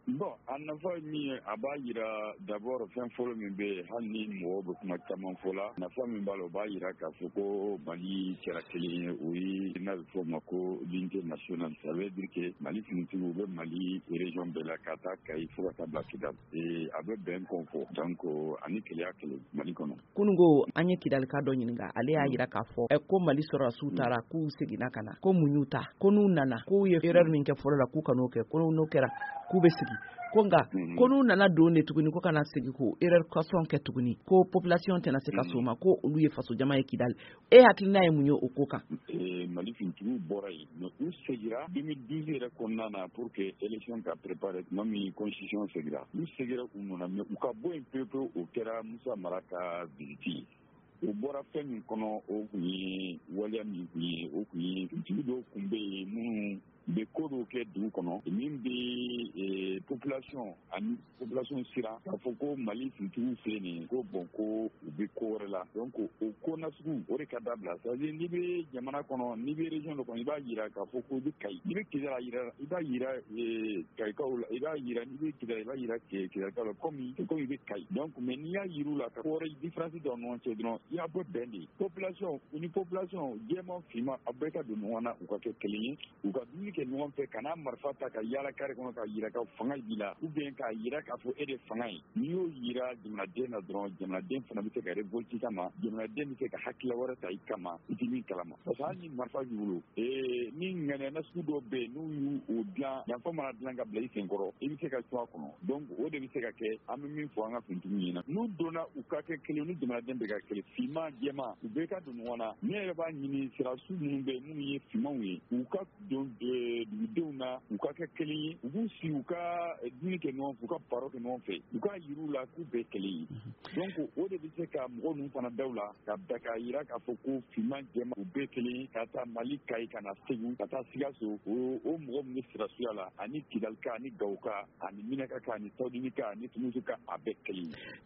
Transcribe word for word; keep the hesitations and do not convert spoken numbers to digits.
Bon a nafa min ye a b'a jira d'abord fɛn fɔlɔ min bɛ hali ni mɔgɔw bɛ kuma caman fɔ la nafa min b'a la o b'a jira k'a fɔ ko Mali kɛra kelen ye o ye n'a bɛ fɔ o ma ko l'unité nationale ça veut dire que Mali finitigiw u bɛ Mali région bɛɛ la ka taa Kayi fo ka taa bila Kidali et a bɛ bɛn kun fɔ donc ani keleya kelen Mali kɔnɔ. Kunungo an ye Kidali ka dɔ ɲininka ale y'a jira k'a fɔ ɛ ko Mali sɔrɔdasiw taara k'u seginna ka na ko mun y'u ta ko n'u nana k'u ye erreur min kɛ fɔlɔ la k'u kan'o kɛ ko n'o kɛra k'u bɛ sigi ko nka ko n'u nana don de tuguni ko kana segin ko erreur kɔsɔn kɛ tuguni ko population tɛna se ka s'o ma ko olu ye faso jama ye Kidali e hakilina ye mun ye o ko kan. Mali finitigiw bɔra yen mais u segira deux mille douze yɛrɛ kɔnɔna na pour que élection ka préparer tuma min constitution segira u segira u nana mais u ka bɔ yen pewu pewu o kɛra Musa Mara ka visite ye. O bɔra fɛn min kɔnɔ o kun ye waleya min kun ye o kun ye finitigi dɔw kun bɛ yen minnu bɛ ko dɔw kɛ dugu kɔnɔ min bɛ population ani population siran k'a fɔ ko Mali finitigiw filɛ nin ye ko bon ko u bɛ ko wɛrɛ la donc o ko nasugu o de ka dabila c'est à dire n'i bɛ jamana kɔnɔ n'i bɛ région dɔ kɔnɔ i b'a jira k'a fɔ ko i bɛ Kayi n'i bɛ Kidali yira i b'a jira Kayikaw la i b'a jira n'i bɛ Kidali i b'a jira Kidalikaw la comme comme i bɛ Kayi donc mais n'i y'a yir'u la ka ko wɛrɛ différence dɔ ɲɔgɔn cɛ dɔrɔn i y'a bɔ bɛn de population u ni population jɛman finman a bɛɛ ka don ɲɔgɔn na u ka kɛ kelen ye u ka dumuni kɛ ɲɔgɔn fɛ ka n'a marifa ta ka yaala kare kɔnɔ ka jira ka fanga b'i la ou bien k'a jira k'a fɔ e de fanga ye n'i y'o jira jamanaden na dɔrɔn jamanaden fana bɛ se ka révolte i kama jamanaden bɛ se ka hakilila wɛrɛ ta i kama i tɛ min kalama parce que hali ni marifa b'i bolo ni ŋaniya sugu dɔw bɛ yen n'u y'u dilan yanfan mana dilan ka bila i senkɔrɔ i bɛ se ka to a kɔnɔ donc o de bɛ se ka kɛ an bɛ min fɔ an ka finitigiw ɲɛna n'u donna u ka kɛ kelen ni jamanaden bɛ ka kelen finman jɛman u bɛɛ ka don ɲɔgɔn na ne yɛrɛ b'a ɲini sirasiw minnu bɛ minnu ye finmanw ye u ka don dugudenw na u ka kɛ kelen ye u b'u sigi u ka dumuni kɛ ɲɔgɔn fɛ u ka baro kɛ ɲɔgɔn fɛ u k'a yir'u la k'u bɛɛ kelen ye donc o de bɛ se ka mɔgɔ ninnu fana daw la ka bɛɛ k'a jira k'a fɔ ko finman jɛman u bɛɛ kelen ye ka taa Mali Kayi ka na Segu ka taa Sikaso o o mɔgɔ min bɛ sirasuya la ani Kidalika ani Gawuka ani Minaka ani Tɔdinika ani Tumutu ka a bɛɛ kelen ye.